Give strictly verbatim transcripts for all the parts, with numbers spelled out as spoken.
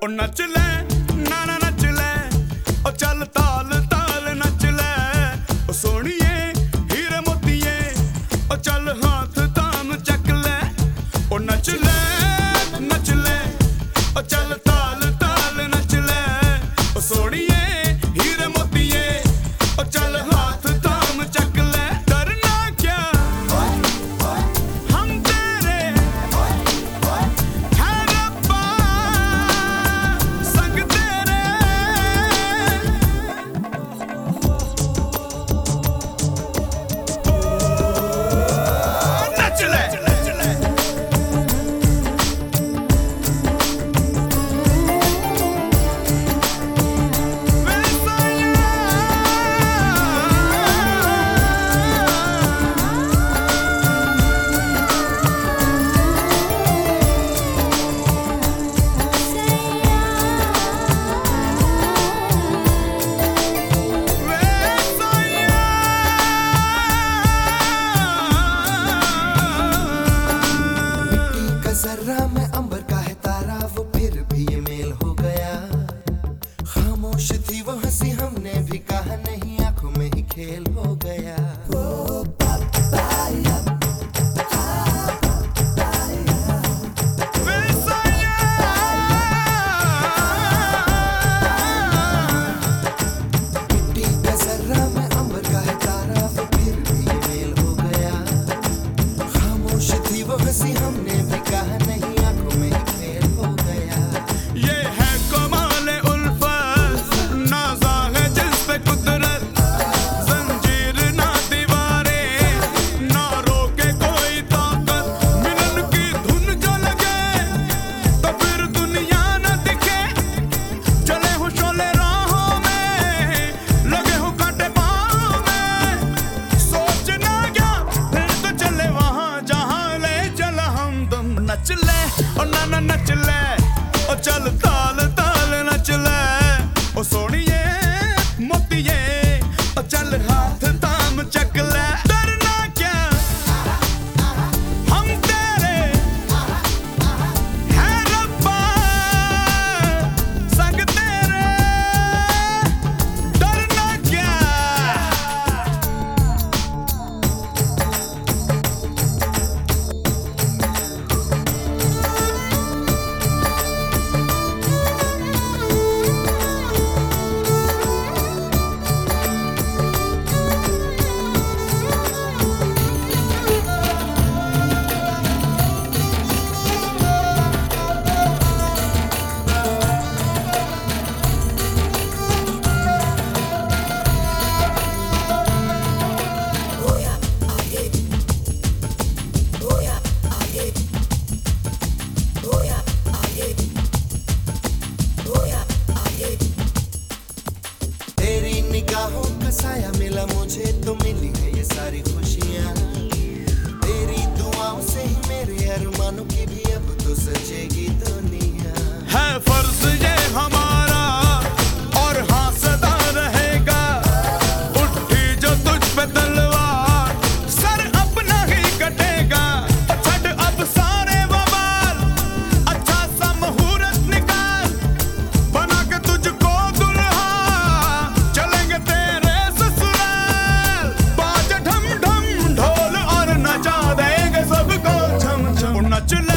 ओ नच ले नाना नच ले ओ चल ताल ताल नच ले ओ सोनिए हीरे मोतिए ओ चल हाथ ताम चक ले ओ नच ले नच ले ओ चल ताल ताल नच ले ओ सोनिए हीरे मोतिए ओ चल हाथ ताम चक ले डरना क्या हम तेरे है रब्बा संग तेरे नच ले जर्रा में अंबर का है तारा वो फिर भी ये मेल हो गया। खामोश थी वो हंसी हमने भी कहा नहीं आंखों में ही खेल हो गया। मिट्टी का जर्रा में अंबर का है तारा वो फिर भी ये मेल हो गया। खामोश थी वो हंसी हमने भी कहा नहीं आंखों में ही खेल हो गया। ये है कमाल उल्फत नाज़ा है जिस पे कुदरत जंजीर ना दीवारें ना रोके कोई ताकत मिलन की धुन जो लगे तो फिर दुनिया न दिखे चले हो शोले राहों में लगे हो कांटे पाँव में सोचना क्या फिर तो चले वहाँ जहाँ ले चला हमदम नच ले और नाना नच ले ओ चल ताल ताल नच ले ओ सोनिए मोतिए ओ चल हाथ ताम चक ले डरना क्या हम तेरे है रब्बा संग तेरे डरना क्या तेरी निगाहों का साया मिला मुझे तो मिली है ये सारी खुशियाँ। तेरी दुआओं से ही मेरे अरमानों की भी अब तो सजेगी दुनिया। है फर्ज ये हमारा और हाँ सदा रहेगा उठी जो तुझ पे तलवार सर अपना ही कटेगा छड़ अब सारे बवाल अच्छा सा मुहूर्त निकाल बना के तुझको दुल्हा चलेंगे तेरे ससुराल बाज ढम ढम ढोल और नचा देंगे सबको झम झम नच ले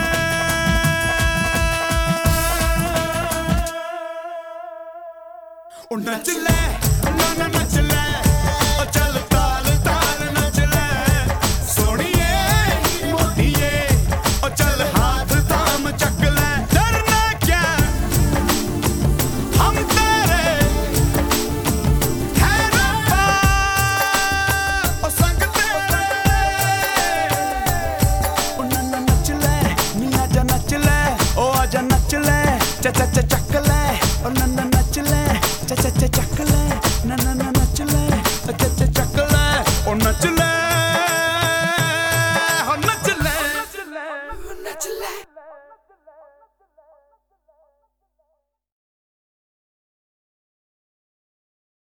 ओ नच ले नाना नच ले ओ चल ताल ताल नच ले सोनिए मोतिए ओ चल हाथ थाम चक ले डरना क्या हम तेरे है रब्बा ओ संग तेरे ओ नाना नच ले मिया जा नच ले ओ आजा नच ले चा चा चा चक